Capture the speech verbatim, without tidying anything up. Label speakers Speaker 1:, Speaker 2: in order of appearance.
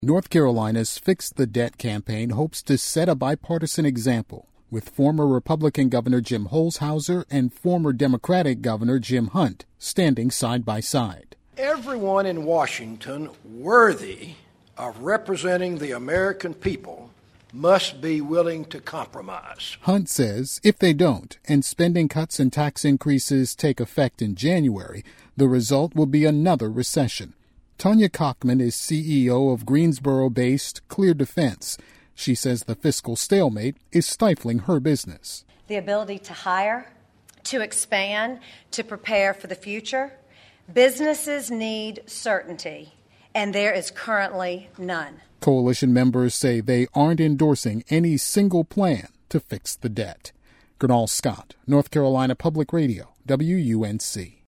Speaker 1: North Carolina's Fix the Debt campaign hopes to set a bipartisan example, with former Republican Governor Jim Holshouser and former Democratic Governor Jim Hunt standing side by side.
Speaker 2: Everyone in Washington worthy of representing the American people must be willing to compromise.
Speaker 1: Hunt says if they don't, and spending cuts and tax increases take effect in January, the result will be another recession. Tanya Cockman is C E O of Greensboro-based Clear Defense. She says the fiscal stalemate is stifling her business.
Speaker 3: The ability to hire, to expand, to prepare for the future. Businesses need certainty, and there is currently none.
Speaker 1: Coalition members say they aren't endorsing any single plan to fix the debt. Gernal Scott, North Carolina Public Radio, W U N C.